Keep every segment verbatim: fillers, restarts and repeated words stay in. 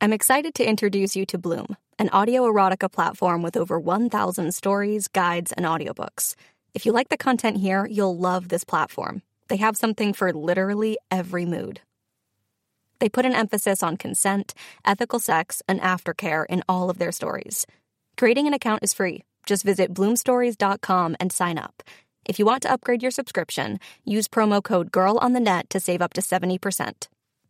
I'm excited to introduce you to Bloom, an audio erotica platform with over one thousand stories, guides, and audiobooks. If you like the content here, you'll love this platform. They have something for literally every mood. They put an emphasis on consent, ethical sex, and aftercare in all of their stories. Creating an account is free. Just visit bloom stories dot com and sign up. If you want to upgrade your subscription, use promo code GIRLONTHENET to save up to seventy percent.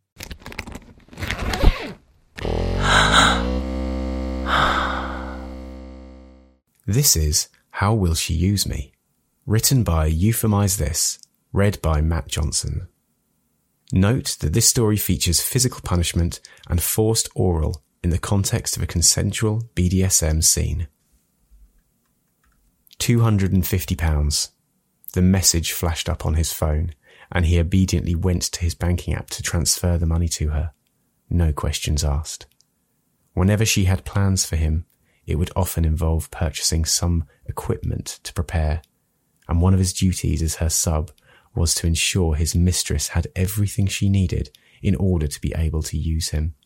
This is How Will She Use Me? Written by Euphemize This, read by Matt Johnson. Note that this story features physical punishment and forced oral in the context of a consensual B D S M scene. two hundred fifty pounds. The message flashed up on his phone, and he obediently went to his banking app to transfer the money to her. No questions asked. Whenever she had plans for him, it would often involve purchasing some equipment to prepare, and one of his duties as her sub was to ensure his mistress had everything she needed in order to be able to use him.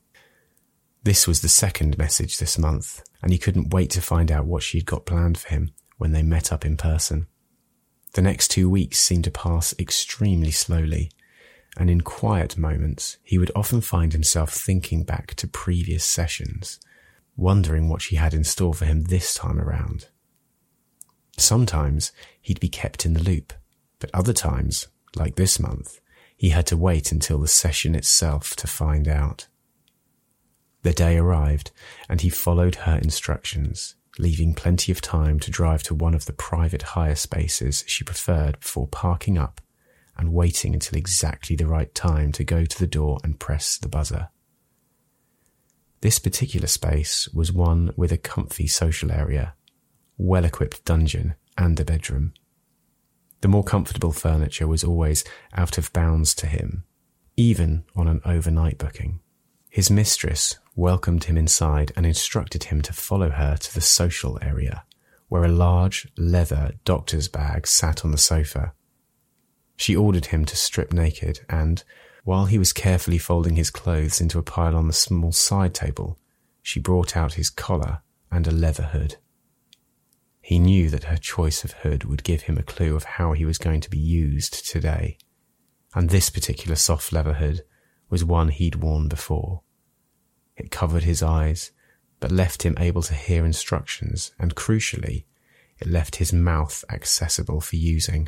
This was the second message this month, and he couldn't wait to find out what she'd got planned for him when they met up in person. The next two weeks seemed to pass extremely slowly, and in quiet moments he would often find himself thinking back to previous sessions, wondering what she had in store for him this time around. Sometimes he'd be kept in the loop, but other times, like this month, he had to wait until the session itself to find out. The day arrived, and he followed her instructions, leaving plenty of time to drive to one of the private hire spaces she preferred before parking up and waiting until exactly the right time to go to the door and press the buzzer. This particular space was one with a comfy social area, well-equipped dungeon, and a bedroom. The more comfortable furniture was always out of bounds to him, even on an overnight booking. His mistress welcomed him inside and instructed him to follow her to the social area, where a large leather doctor's bag sat on the sofa. She ordered him to strip naked and, while he was carefully folding his clothes into a pile on the small side table, she brought out his collar and a leather hood. He knew that her choice of hood would give him a clue of how he was going to be used today, and this particular soft leather hood was one he'd worn before. It covered his eyes, but left him able to hear instructions, and crucially, it left his mouth accessible for using.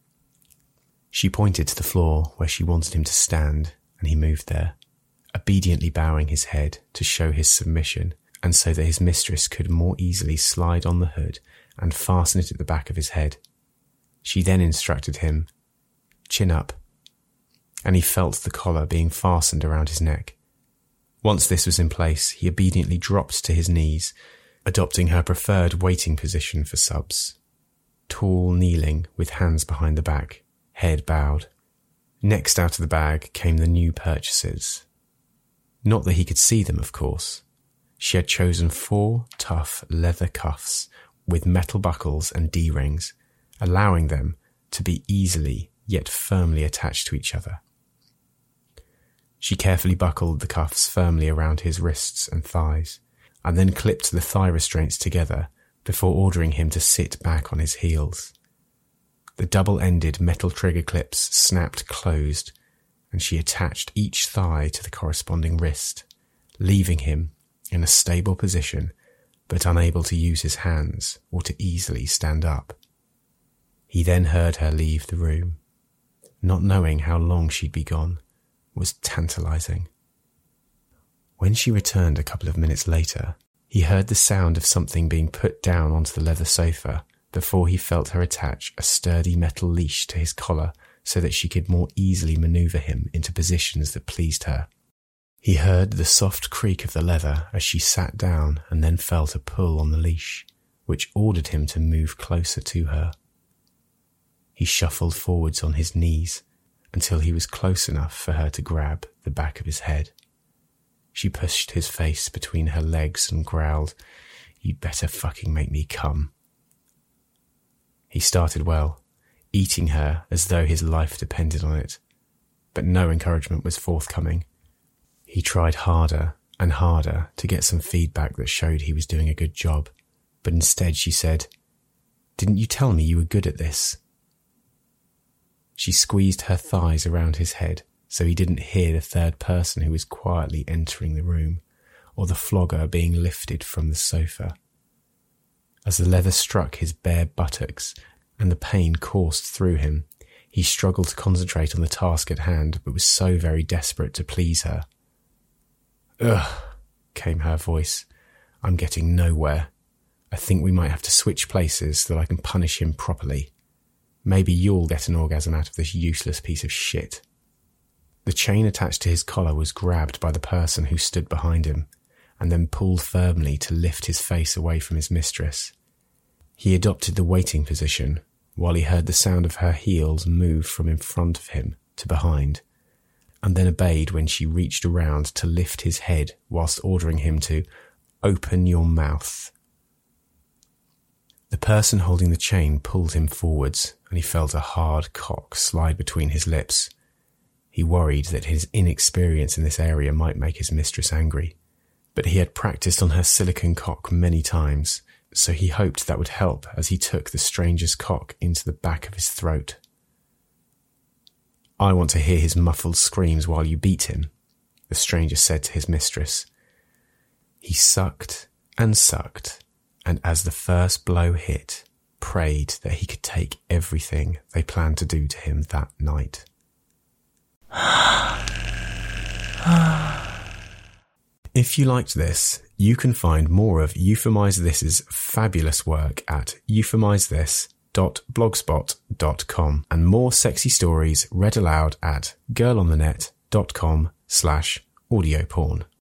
She pointed to the floor where she wanted him to stand, and he moved there, obediently bowing his head to show his submission, and so that his mistress could more easily slide on the hood and fasten it at the back of his head. She then instructed him, "Chin up," and he felt the collar being fastened around his neck. Once this was in place, he obediently dropped to his knees, adopting her preferred waiting position for subs. Tall, kneeling, with hands behind the back, head bowed. Next out of the bag came the new purchases. Not that he could see them, of course. She had chosen four tough leather cuffs with metal buckles and D-rings, allowing them to be easily yet firmly attached to each other. She carefully buckled the cuffs firmly around his wrists and thighs, and then clipped the thigh restraints together before ordering him to sit back on his heels. The double-ended metal trigger clips snapped closed, and she attached each thigh to the corresponding wrist, leaving him in a stable position, but unable to use his hands or to easily stand up. He then heard her leave the room. Not knowing how long she'd be gone was tantalizing. When she returned a couple of minutes later, he heard the sound of something being put down onto the leather sofa before he felt her attach a sturdy metal leash to his collar so that she could more easily maneuver him into positions that pleased her. He heard the soft creak of the leather as she sat down and then felt a pull on the leash, which ordered him to move closer to her. He shuffled forwards on his knees until he was close enough for her to grab the back of his head. She pushed his face between her legs and growled, "You'd better fucking make me come." He started well, eating her as though his life depended on it, but no encouragement was forthcoming. He tried harder and harder to get some feedback that showed he was doing a good job, but instead she said, "Didn't you tell me you were good at this?" She squeezed her thighs around his head so he didn't hear the third person who was quietly entering the room, or the flogger being lifted from the sofa. As the leather struck his bare buttocks and the pain coursed through him, he struggled to concentrate on the task at hand, but was so very desperate to please her. "Ugh," came her voice. "I'm getting nowhere. I think we might have to switch places so that I can punish him properly. Maybe you'll get an orgasm out of this useless piece of shit." The chain attached to his collar was grabbed by the person who stood behind him, and then pulled firmly to lift his face away from his mistress. He adopted the waiting position, while he heard the sound of her heels move from in front of him to behind, and then obeyed when she reached around to lift his head whilst ordering him to open your mouth. The person holding the chain pulled him forwards, and he felt a hard cock slide between his lips. He worried that his inexperience in this area might make his mistress angry, but he had practiced on her silicone cock many times, so he hoped that would help as he took the stranger's cock into the back of his throat. "I want to hear his muffled screams while you beat him," the stranger said to his mistress. He sucked and sucked, and as the first blow hit, prayed that he could take everything they planned to do to him that night. If you liked this, you can find more of Euphemize This's fabulous work at euphemize this dot blogspot dot com and more sexy stories read aloud at girlonthenet dot com slash audio porn.